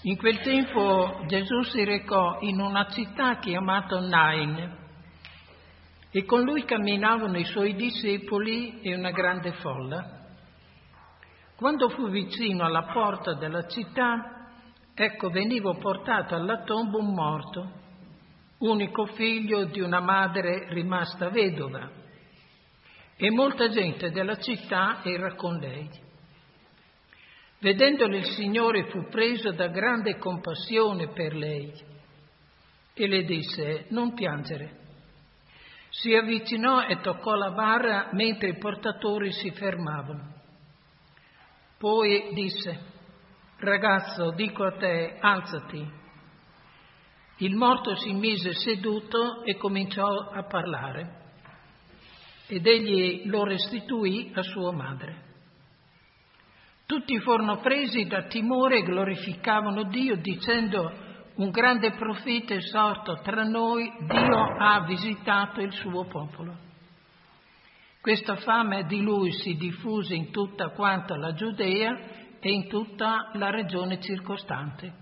In quel tempo Gesù si recò in una città chiamata Nain e con lui camminavano i suoi discepoli e una grande folla. Quando fu vicino alla porta della città, ecco veniva portato alla tomba un morto, unico figlio di una madre rimasta vedova, e molta gente della città era con lei. Vedendolo il Signore fu preso da grande compassione per lei e le disse: non piangere. Si avvicinò e toccò la bara mentre i portatori si fermavano. Poi disse: ragazzo, dico a te, alzati. Il morto si mise seduto e cominciò a parlare, ed egli lo restituì a sua madre. Tutti furono presi da timore e glorificavano Dio dicendo: un grande profeta è sorto tra noi, Dio ha visitato il suo popolo. Questa fama di lui si diffuse in tutta quanta la Giudea e in tutta la regione circostante.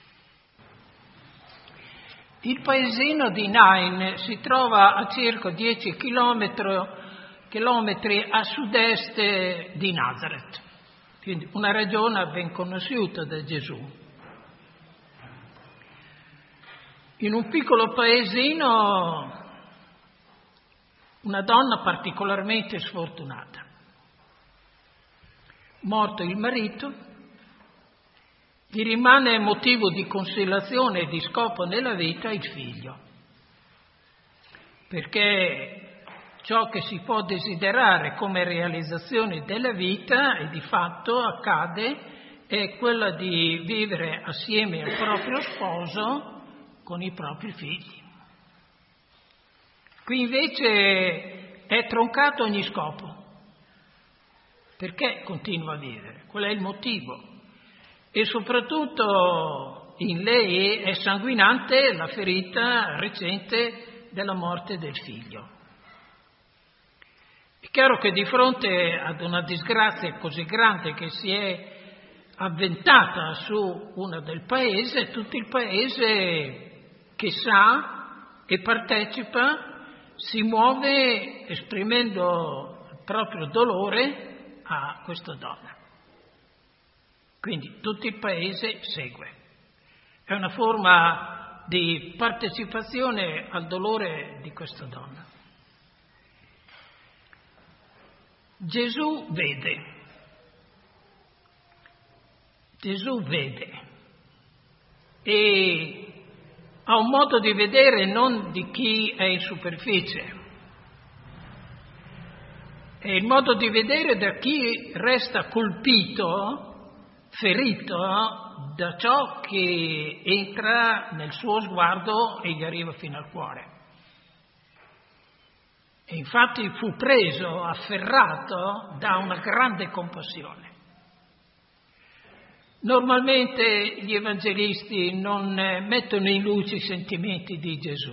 Il paesino di Nain si trova a circa 10 chilometri a sud-est di Nazareth, quindi una regione ben conosciuta da Gesù. In un piccolo paesino, una donna particolarmente sfortunata. Morto il marito, gli rimane motivo di consolazione e di scopo nella vita il figlio, perché ciò che si può desiderare come realizzazione della vita e di fatto accade è quella di vivere assieme al proprio sposo con i propri figli. Qui invece è troncato ogni scopo. Perché continua a vivere? Qual è il motivo? E soprattutto in lei è sanguinante la ferita recente della morte del figlio. È chiaro che di fronte ad una disgrazia così grande che si è avventata su una del paese, tutto il paese che sa e partecipa si muove esprimendo il proprio dolore a questa donna. Quindi tutto il paese segue. È una forma di partecipazione al dolore di questa donna. Gesù vede e ha un modo di vedere non di chi è in superficie, è il modo di vedere da chi resta colpito, ferito da ciò che entra nel suo sguardo e gli arriva fino al cuore. E infatti fu preso, afferrato da una grande compassione. Normalmente gli evangelisti non mettono in luce i sentimenti di Gesù,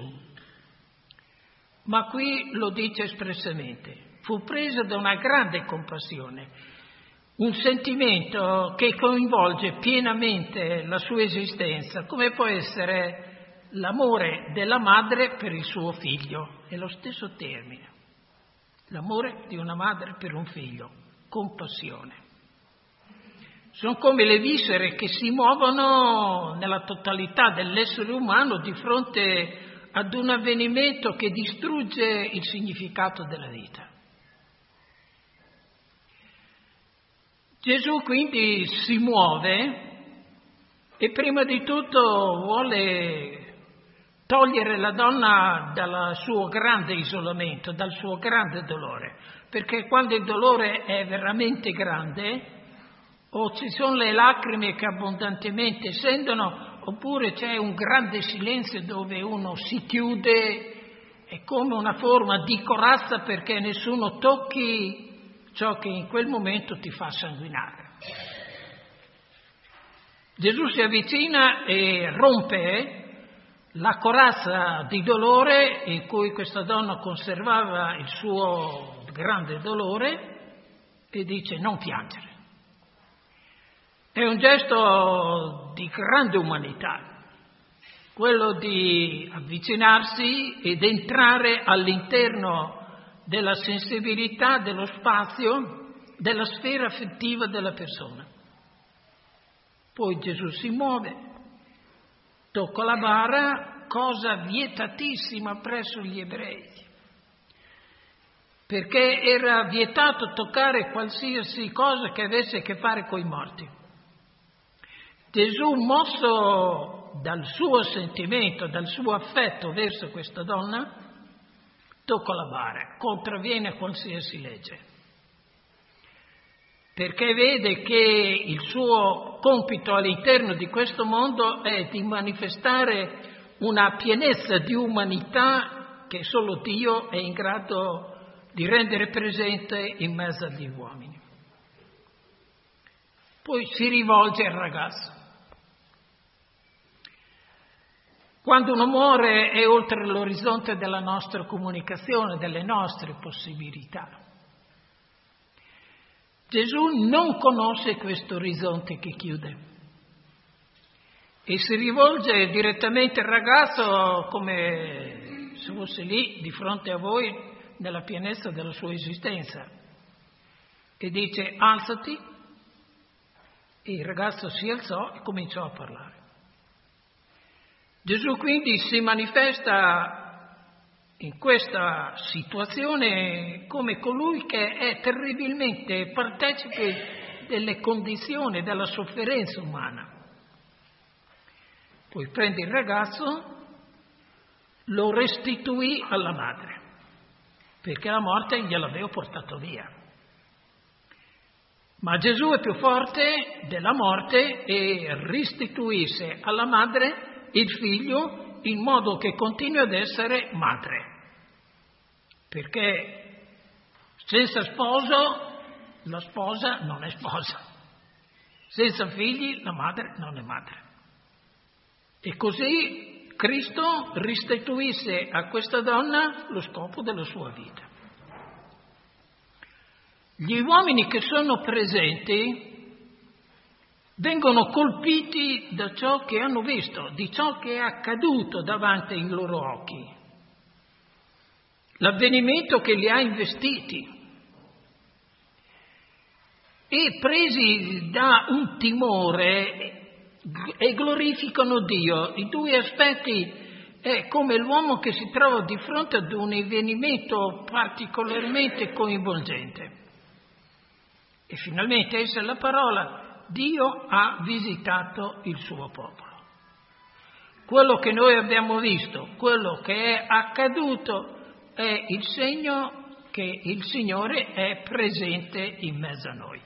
ma qui lo dice espressamente. Fu preso da una grande compassione, un sentimento che coinvolge pienamente la sua esistenza, come può essere l'amore della madre per il suo figlio, è lo stesso termine, l'amore di una madre per un figlio, compassione. Sono come le viscere che si muovono nella totalità dell'essere umano di fronte ad un avvenimento che distrugge il significato della vita. Gesù quindi si muove e prima di tutto vuole togliere la donna dal suo grande isolamento, dal suo grande dolore, perché quando il dolore è veramente grande, o ci sono le lacrime che abbondantemente scendono, oppure c'è un grande silenzio dove uno si chiude, è come una forma di corazza perché nessuno tocchi ciò che in quel momento ti fa sanguinare. Gesù si avvicina e rompe la corazza di dolore in cui questa donna conservava il suo grande dolore e dice: non piangere. È un gesto di grande umanità, quello di avvicinarsi ed entrare all'interno della sensibilità, dello spazio, della sfera affettiva della persona. Poi Gesù si muove, tocca la bara, cosa vietatissima presso gli ebrei, perché era vietato toccare qualsiasi cosa che avesse a che fare coi morti. Gesù, mosso dal suo sentimento, dal suo affetto verso questa donna, tocca la bara, contravviene a qualsiasi legge, perché vede che il suo compito all'interno di questo mondo è di manifestare una pienezza di umanità che solo Dio è in grado di rendere presente in mezzo agli uomini. Poi si rivolge al ragazzo. Quando un amore è oltre l'orizzonte della nostra comunicazione, delle nostre possibilità, Gesù non conosce questo orizzonte che chiude e si rivolge direttamente al ragazzo come se fosse lì di fronte a voi nella pienezza della sua esistenza e dice: alzati. E il ragazzo si alzò e cominciò a parlare. Gesù quindi si manifesta in questa situazione come colui che è terribilmente partecipe delle condizioni, della sofferenza umana. Poi prende il ragazzo, lo restituì alla madre, perché la morte gliel'aveva portato via. Ma Gesù è più forte della morte e restituisce alla madre il figlio in modo che continui ad essere madre. Perché senza sposo la sposa non è sposa, senza figli la madre non è madre. E così Cristo restituisce a questa donna lo scopo della sua vita. Gli uomini che sono presenti vengono colpiti da ciò che hanno visto, di ciò che è accaduto davanti ai loro occhi, l'avvenimento che li ha investiti, e presi da un timore e glorificano Dio. I due aspetti è come l'uomo che si trova di fronte ad un avvenimento particolarmente coinvolgente. E finalmente essa è la parola: Dio ha visitato il suo popolo. Quello che noi abbiamo visto, quello che è accaduto, è il segno che il Signore è presente in mezzo a noi.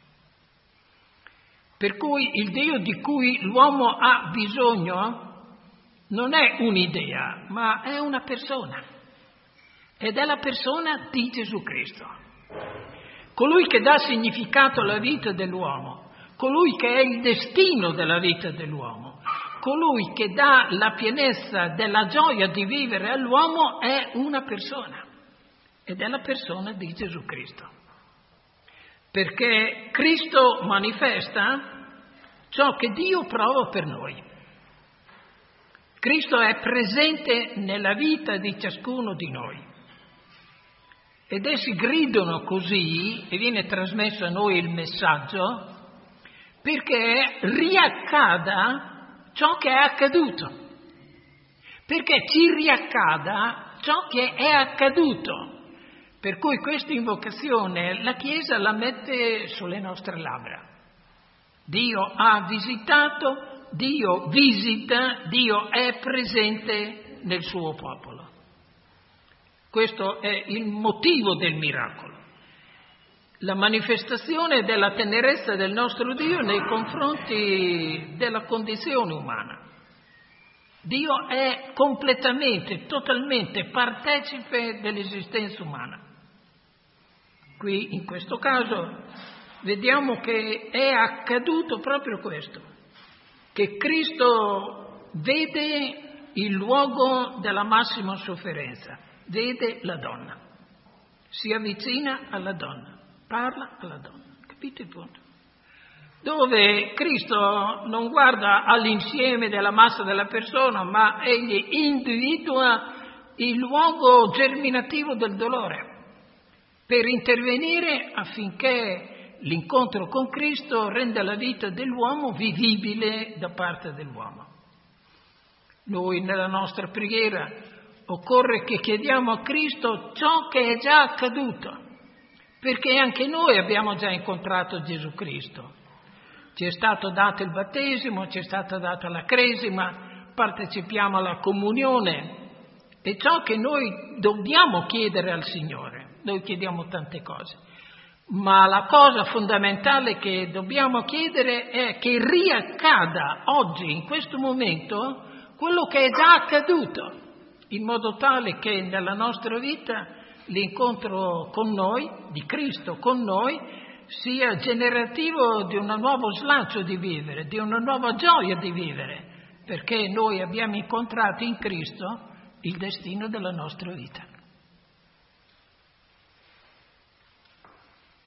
Per cui il Dio di cui l'uomo ha bisogno non è un'idea, ma è una persona. Ed è la persona di Gesù Cristo. Colui che dà significato alla vita dell'uomo, colui che è il destino della vita dell'uomo, colui che dà la pienezza della gioia di vivere all'uomo è una persona, ed è la persona di Gesù Cristo. Perché Cristo manifesta ciò che Dio prova per noi. Cristo è presente nella vita di ciascuno di noi. Ed essi gridano così, e viene trasmesso a noi il messaggio, perché riaccada ciò che è accaduto. Perché ci riaccada ciò che è accaduto. Per cui questa invocazione la Chiesa la mette sulle nostre labbra. Dio ha visitato, Dio visita, Dio è presente nel suo popolo. Questo è il motivo del miracolo. La manifestazione della tenerezza del nostro Dio nei confronti della condizione umana. Dio è completamente, totalmente partecipe dell'esistenza umana. Qui, in questo caso, vediamo che è accaduto proprio questo, che Cristo vede il luogo della massima sofferenza, vede la donna, si avvicina alla donna, parla alla donna. Capite il punto? dove Cristo non guarda all'insieme della massa della persona, ma egli individua il luogo germinativo del dolore per intervenire affinché l'incontro con Cristo renda la vita dell'uomo vivibile da parte dell'uomo. Noi nella nostra preghiera occorre che chiediamo a Cristo ciò che è già accaduto, perché anche noi abbiamo già incontrato Gesù Cristo. Ci è stato dato il battesimo, ci è stata data la cresima, partecipiamo alla comunione. È ciò che noi dobbiamo chiedere al Signore. Noi chiediamo tante cose, ma la cosa fondamentale che dobbiamo chiedere è che riaccada oggi, in questo momento, quello che è già accaduto, in modo tale che nella nostra vita l'incontro con noi, di Cristo con noi, sia generativo di un nuovo slancio di vivere, di una nuova gioia di vivere, perché noi abbiamo incontrato in Cristo il destino della nostra vita.